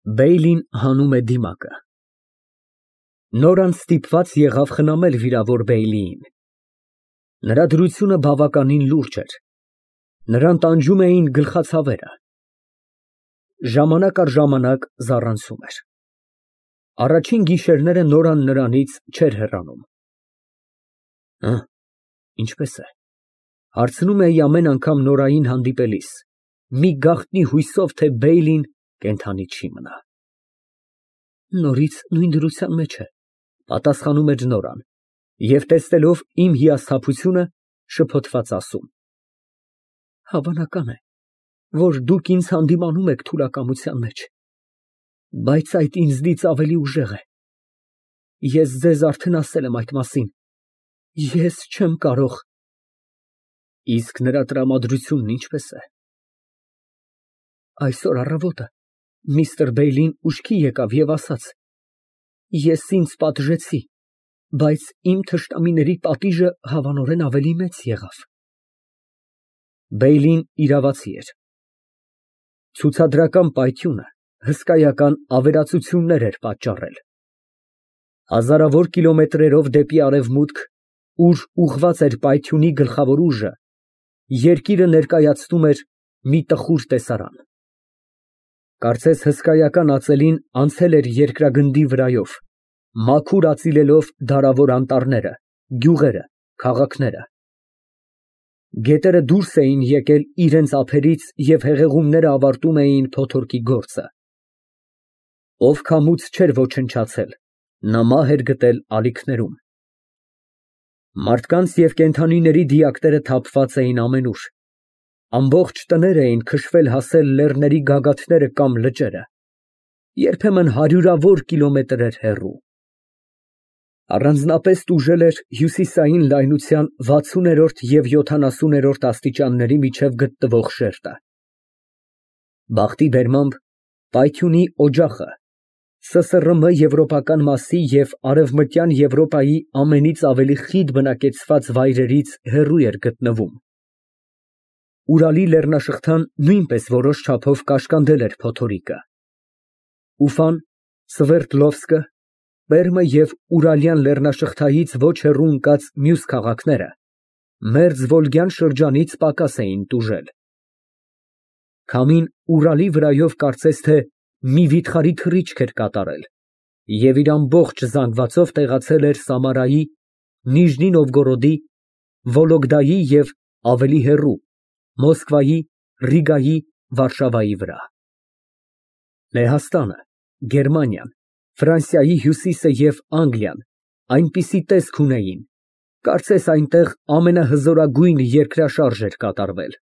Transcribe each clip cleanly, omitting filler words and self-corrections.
Բեյլին հանում է դիմակը։ Նորան ստիպված եղավ խնամել վիրավոր Բեյլիին։ Նրա դրությունը բավականին լուրջ էր։ Նրան տանջում էին գլխացավերը։ Ժամանակ առ ժամանակ զառանցում էր։ Առաջին գիշերները Նորան նրանից չէր հեռանում։ Ինչպե՞ս է, հարցնում էի ամեն անգամ Նորային հանդիպելիս, մի գաղտնի հույսով, թե Բեյլին կենդանի չի մնա։ Նորից նույն դրության մեջ է, պատասխանում էր Նորան, և տեսնելով իմ հիասթափությունը, շփոթված ասում. Հավանական է, որ դուք ինձ հանդիմանում եք թուլակամության մեջ, բայց այդ ինձնից ավելի ուժեղ է։ Ես ձեզ արդեն ասել եմ այդ մասին, ես չեմ կարող։ Իսկ նրա տրամադրությունն ինչպե՞ս է։ Այսօր առավոտը միստր Բեյլին ուշքի եկավ և ասաց. Ես ինձ պատժեցի, բայց իմ թշնամիների պատիժը հավանորեն ավելի մեծ եղավ։ Բեյլին իրավացի էր։ Ցուցադրական պայթյունը հսկայական ավերածություններ էր պատճառել։ Հազարավոր կիլոմետրերով դեպի արևմուտք, ուր ուղղված էր պայթյունի գլխավոր ուժը, երկիրը ներկայացնում էր մի տխուր տեսարան։ Կարծես հսկայական ածելին անցել էր երկրագնդի վրայով, մաքուր ածիլելով դարավոր անտառները, գյուղերը, քաղաքները։ Գետերը դուրս էին եկել իրենց ափերից և հեղեղումները ավարտում էին փոթորկի գործը։ Ով քամուց չէր ոչնչացել, նա մահ էր գտել ալիքներում։ Մարդկանց և կենդանիների դիակները թափված էին ամենուր։ Ամբողջ տներ էին քշվել հասել լեռների գագաթները կամ լճերը, երբեմն հարյուրավոր կիլոմետրեր հեռու։ Առանձնապես տուժել էր հյուսիսային լայնության 60-րդ և 70-րդ աստիճանների միջև գտնվող շերտը։ Բախտի բերմամբ պայթյունի օջախը ՍՍՌՄ եվրոպական մասի և արևմտյան Եվրոպայի ամենից ավելի խիտ բնակեցված վայրերից հեռու էր գտնվում։ Ուրալի լեռնաշղթան նույնպես որոշ չափով կաշկանդել էր փոթորիկը։ Ուֆան, Սվերդլովսկը, Պերմը և Ուրալյան լեռնաշղթայից ոչ հեռու ընկած մյուս քաղաքները մերձվոլգյան շրջանից պակաս էին տուժել։ Քամին Ուրալի վրայով կարծես թե մի վիթխարի թռիչք էր կատարել և իր ամբողջ զանգվածով տեղացել էր Սամարայի, Նիժնի Նովգորոդի, Վոլոգդայի և ավելի հեռու Մոսկվայի, Ռիգայի, Վարշավայի վրա։ Լեհաստանը, Գերմանիան, Ֆրանսիայի հյուսիսը և Անգլիան այնպիսի տեսք ունեին, կարծես այնտեղ ամենահզորագույն երկրաշարժ էր կատարվել։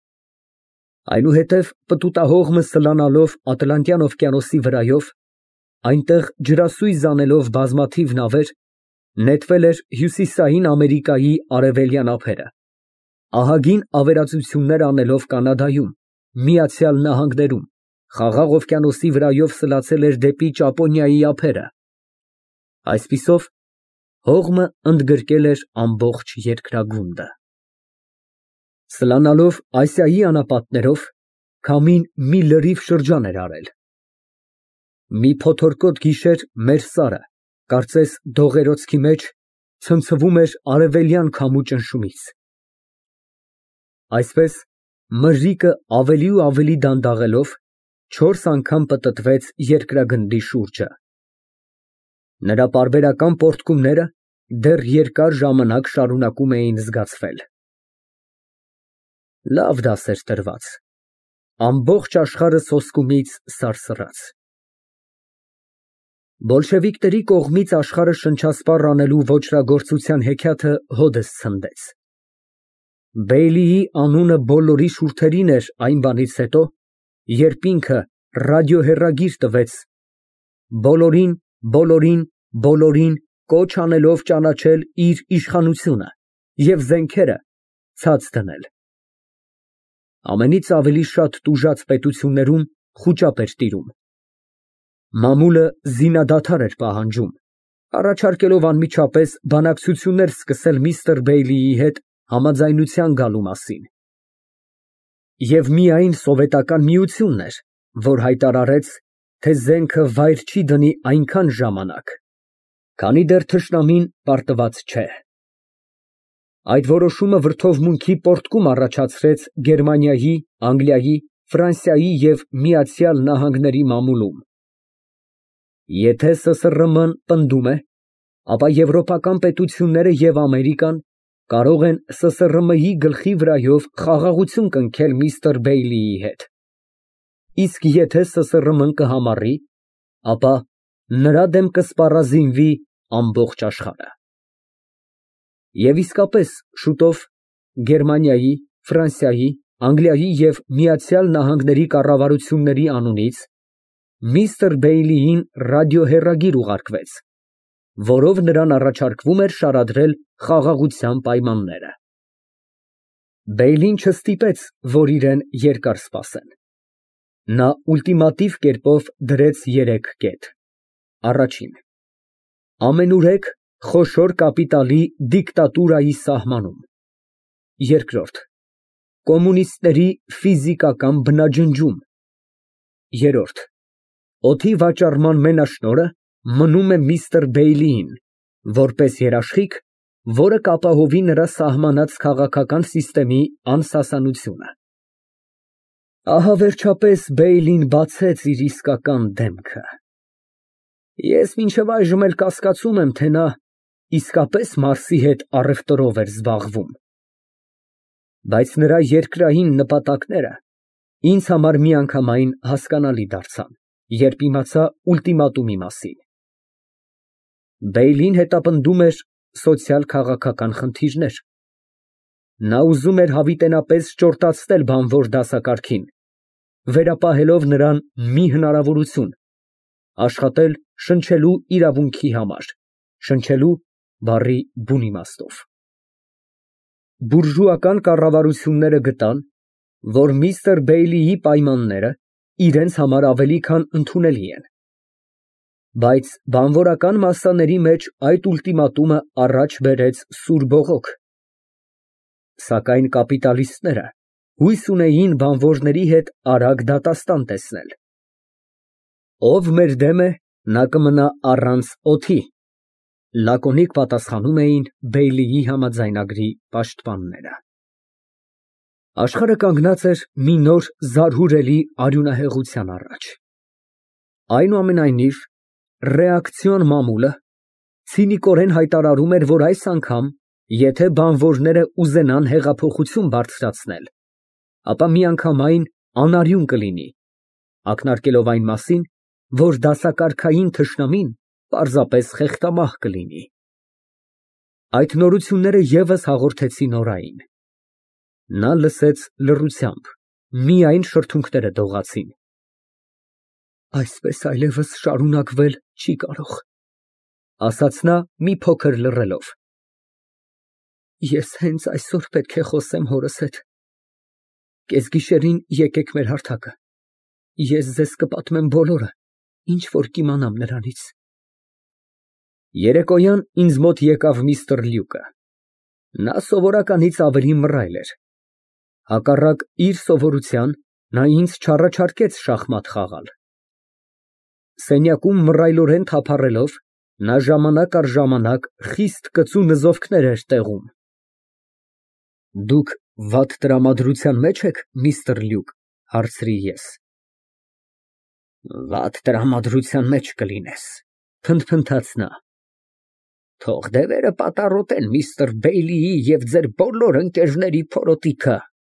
Այնուհետև պտուտահողմը սլանալով Ատլանտյան օվկիանոսի վրայով, այնտեղ ջրասույզ անելով բազմաթիվ նավեր, նետվել էր Հյուսիսային Ամերիկայի արևելյան ափերը, ահագին ավերածություններ անելով Կանադայում, Միացյալ Նահանգներում, Խաղաղ օվկիանոսի վրայով սլացել էր դեպի Ճապոնիայի ափերը։ Այսպիսով, հողմը ընդգրկել էր ամբողջ երկրագունդը։ Սլանալով Ասիայի անապատներով, քամին մի լրիվ շրջան էր արել։ Մի փոթորկոտ գիշեր մեր սարը, կարծես դողերոցքի մեջ, ցնցվում էր արևելյան քամու ճնշումից։ Այսպես մրրիկը ավելի ու ավելի դանդաղելով 4 անգամ պտտվեց երկրագնդի շուրջը։ Նրա պարբերական պոռթկումները դեռ երկար ժամանակ շարունակում էին զգացվել։ Լավ դաս էր տրված, ամբողջ աշխարհը սոսկումից սարսռաց։ Բոլշևիկների կողմից աշխարհը շնչասպառ անելու ոճրագործության հեքիաթը հօդս ցնդեց։ Բեյլիի անունը բոլորի շուրթերին էր այն բանից հետո, երբ ինքը ռադիոհեռագիր տվեց բոլորին, բոլորին, բոլորին կոչ անելով ճանաչել իր իշխանությունը և զենքերը ցած դնել։ Ամենից ավելի շատ տուժած պետություններում խուճապ էր տիրում։ Մամուլը զինադադար էր պահանջում, առաջարկելով անմիջապես բանակցություններ սկսել միստր Բեյլիի հետ համաձայնության գալու մասին։ Եվ միայն Սովետական Միությունն էր, որ հայտարարեց, թե զենքը վայր չի դնի այնքան ժամանակ, քանի դեռ թշնամին պարտված չէ։ Այդ որոշումը վրդովմունքի պոռթկում առաջացրեց Գերմանիայի, Անգլիայի, Ֆրանսիայի և Միացյալ Նահանգների մամուլում։ Եթե ՍՍՌՄ-ն պնդում է, ապա եվրոպական պետությունները և Ամերիկան կարող են ՍՍՌՄ-ի գլխի վրայով խաղաղություն կնքել միստր Բեյլիի հետ, իսկ եթե ՍՍՌՄ-ն կհամառի, ապա նրա դեմ կսպառազինվի ամբողջ աշխարհը։ Եվ իսկապես, շուտով Գերմանիայի, Ֆրանսիայի, Անգլիայի և Միացյալ Նահանգների կառավարությունների անունից միստր Բեյլիին ռադիոհեռագիր ուղարկվեց, որով նրան առաջարկվում էր շարադրել խաղաղության պայմանները։ Բեյլին չստիպեց, որ իրեն երկար սպասեն։ Նա ուլտիմատիվ կերպով դրեց երեք կետ. Առաջին. ամենուրեք խոշոր կապիտալի դիկտատուրայի սահմանում։ Երկրորդ. կոմունիստների ֆիզիկական բնաջնջում։ Երրորդ. օդի վաճառման մենաշնորհը մնում է միստր Բեյլիին, որպես երաշխիք, որը կապահովի նրա սահմանած քաղաքական սիստեմի անսասանությունը։ Ահա վերջապես Բեյլին բացեց իր իսկական դեմքը։ Ես մինչև այժմ էլ կասկածում եմ, թե նա իսկապես Մարսի հետ առևտրով էր զբաղվում։ Բայց նրա երկրային նպատակները ինձ համար միանգամայն հասկանալի դարձան, երբ իմացա ուլտիմատումի մասին։ Բեյլին հետապնդում էր սոցիալ֊քաղաքական խնդիրներ։ Նա ուզում էր հավիտենապես ճորտացնել բանվոր դասակարգին, վերապահելով նրան մի հնարավորություն՝ աշխատել շնչելու իրավունքի համար, շնչելու բառի բուն իմաստով։ Բուրժուական կառավարությունները գտան, որ միստր Բեյլիի պայմանները իրենց համար ավելի քան ընդունելի են։ Բայց բանվորական մասսաների մեջ այդ ուլտիմատումը առաջ բերեց սուր բողոք։ Սակայն կապիտալիստները հույս ունեին բանվորների հետ արագ դատաստան տեսնել։ Ով մեր դեմ է, նա կմնա առանց օդի, լակոնիկ պատասխանում էին Բեյլիի համաձայնագրի պաշտպանները։ Աշխարհը կանգնած էր մի նոր զարհուրելի արյունահեղության առաջ։ Այնուամենայնիվ, ռեակցիոն մամուլը ցինիկորեն հայտարարում էր, որ այս անգամ, եթե բանվորները ուզենան հեղափոխություն բարձրացնել, ապա միանգամայն անարյուն կլինի, ակնարկելով այն մասին, որ դասակարգային թշնամին պարզապես խեղդամահ կլինի։ Այդ նորությունները ևս հաղորդեցին Նորային։ Նա լսեց լռությամբ, միայն շրթունքները դողացին։ Այսպես այլևս շարունակվել չի կարող, ասաց նա մի փոքր լռելով։ Ես հենց այսօր պետք է խոսեմ հորս հետ։ Կեսգիշերին եկեք մեր հարթակը։ Ես ձեզ կպատմեմ բոլորը, ինչ որ կիմանամ նրանից։ Երեկոյան ինձ մոտ եկավ միստր Լյուկը։ Նա սովորականից ավելի մռայլ էր։ Հակառակ իր սովորության, նա ինձ չառաջարկեց շախմատ խաղալ։ Սենյակում մռայլորեն թափառելով, նա ժամանակ առ ժամանակ խիստ կծու նզովքներ էր տեղում։ Դուք վատ տրամադրության մեջ եք, միստր Լյուկ, հարցրի ես։ Վատ տրամադրության մեջ կլինես, փնթփնթաց նա։ Թող դևերը պատառոտեն միստր Բեյլիի և ձեր բոլոր ընկերների փորոտիքը։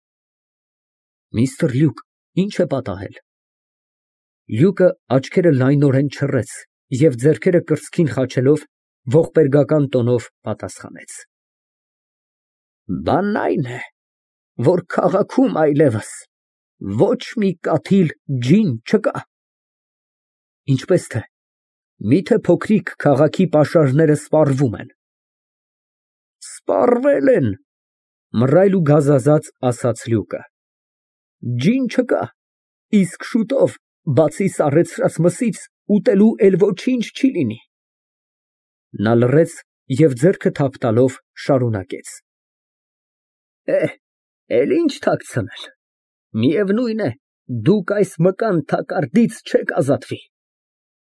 Միստր Լյուկ, ինչ է պատահել։ Լյուկը աչքերը լայնորեն չռեց և ձեռքերը կրծքին խաչելով ողբերգական տոնով պատասխանեց։ Բանն այն է, որ քաղաքում այլևս ոչ մի կաթիլ ջին չկա։ Ինչպես թե, միթե փոքրիկ քաղաքի պաշարները սպառվում են։ Սպառվել են, մռայլ ու գազազած ասաց Լյուկը։ Ջին չկա, իսկ շուտով, բացի սառեցրած մսից, ուտելու էլ ոչինչ չի լինի։ Նա լռեց և ձեռքը թափ տալով շարունակեց. Էլ ինչ թաքցնել, միևնույն է, դուք այս մկան թակարդից չեք ազատվի։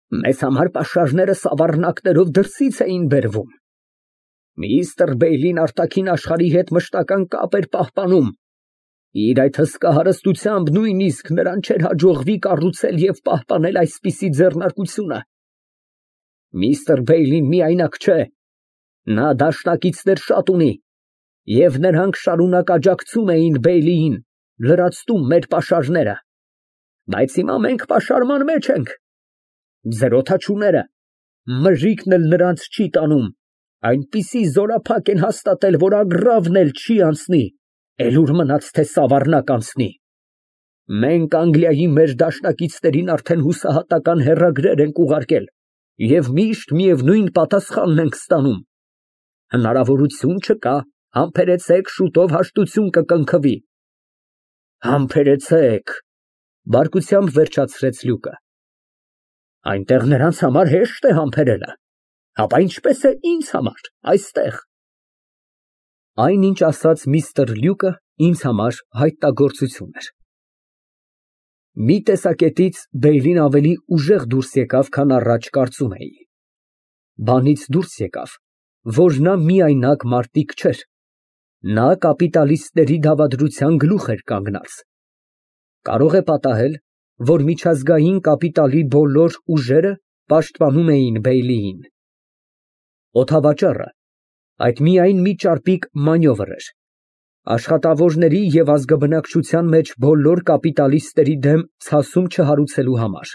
Մեզ համար պաշարները սավառնակներով դրսից էին բերվում։ Միստր Բեյլին արտաքին աշխարհի հետ մշտական կապ էր պահպանում։ Իր այդ հսկա հարստությամբ նույնիսկ նրան չէր հաջողվի կառուցել և պահպանել այսպիսի ձեռնարկությունը։ Միստր Բեյլին միայնակ չէ, նա դաշնակիցներ շատ ունի, և նրանք շարունակ աջակցում էին Բեյլիին, լրացնում մեր պաշարները։ Բայց հիմա մենք պաշարման մեջ ենք։ Ձեր օդաչուները, մրրիկն էլ նրանց չի տանում, այնպիսի զորափակ են հաստատել, որ ագռավն էլ չի անցնի, էլ ուր մնաց, թե սավառնակ անցնի։ Մենք Անգլիայի մեր դաշնակիցներին արդեն հուսահատական հեռագրեր ենք ուղարկել և միշտ միևնույն պատասխանն ենք ստանում։ Հնարավորություն չկա, համբերեցեք, շուտով հաշտություն կկնքվի։ Համբերեցեք, բարկությամբ վերջացրեց Լյուկը։ Այնտեղ նրանց համար հեշտ է համբերելը, ապա ինչպես է ինձ համար այստեղ։ Այնինչ ասաց միստր Լյուկը ինձ համար հայտնագործություն էր։ Մի տեսակետից Բեյլին ավելի ուժեղ դուրս եկավ, քան առաջ կարծում էի։ Բանից դուրս եկավ, որ նա միայնակ մարտիկ չէր։ Նա կապիտալիստների դավադրության գլուխ էր կանգնած։ Կարող է պատահել, որ միջազգային կապիտալի բոլոր ուժերը պաշտպանում էին Բեյլիին։ Օդավաճառը այդ միայն մի ճարպիկ մանևր էր։ Աշխատավորների և ազգաբնակչության մեջ բոլոր կապիտալիստերի դեմ ցասում չհարուցելու համար։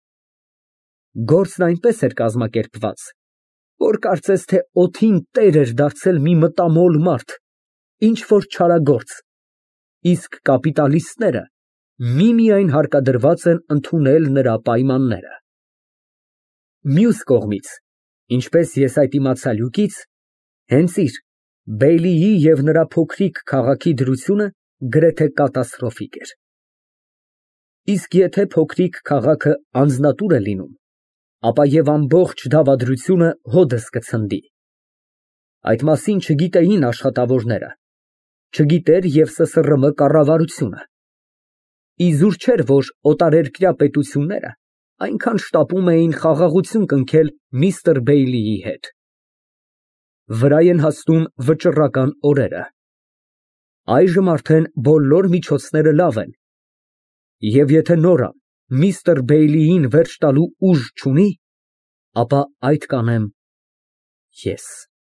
Գործն այնպես էր կազմակերպված, որ կարծես թե օդին տեր էր դարձել մի մտամոլ մարդ, ինչ֊որ չարագործ, իսկ կապիտալիստները միմիայն հարկադրված են ընդունել նրա պայմանները։ Մյուս կողմից, ինչպես ես այդ իմացա Լյուկից, հենց իր Բեյլիի և նրա փոքրիկ քաղաքի դրությունը գրեթե կատաստրոֆիկ էր։ Իսկ եթե փոքրիկ քաղաքը անձնատուր է լինում, ապա և ամբողջ դավադրությունը հօդս կցնդի։ Այդ մասին չգիտեին աշխատավորները, չգիտեր և ՍՍՌՄ կառավարությունը։ Իզուր չէր, որ օտարերկրյա պետությունները այնքան շտապում էին խաղաղություն կնքել միստր Բեյլիի հետ։ Վրա են հասնում վճռական օրերը։ Այժմ արդեն բոլոր միջոցները լավ են, և եթե Նորան միստր Բեյլիին վերջ տալու ուժ չունի, ապա այդ կանեմ ես։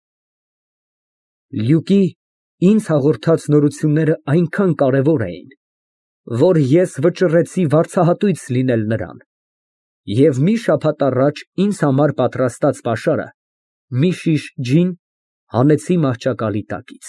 Լյուկի ինձ հաղորդած նորությունները այնքան կարևոր էին, որ ես վճռեցի վարձահատույց լինել նրան, և մի շաբաթ առաջ ինձ համար պատրաստած պաշարը, մի շիշ ջին, հանեցի մահճակալի տակից։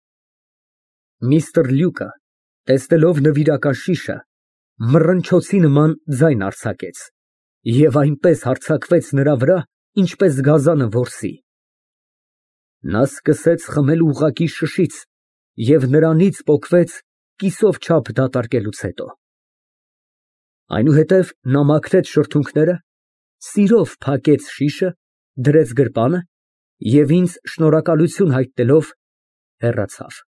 Միստր Լյուկը, տեսնելով նվիրական շիշը, մռնչոցի նման ձայն արձակեց և այնպես հարձակվեց նրա վրա, ինչպես գազանը որսի։ Նա սկսեց խմել ուղղակի շշից և նրանից պոկվեց կիսով չափ դատարկելուց հետո։ Այնուհետև նա մաքրեց շրթունքները, սիրով փակեց շիշը, դրեց գրպանը և ինձ շնորհակալություն հայտնելով հեռացավ։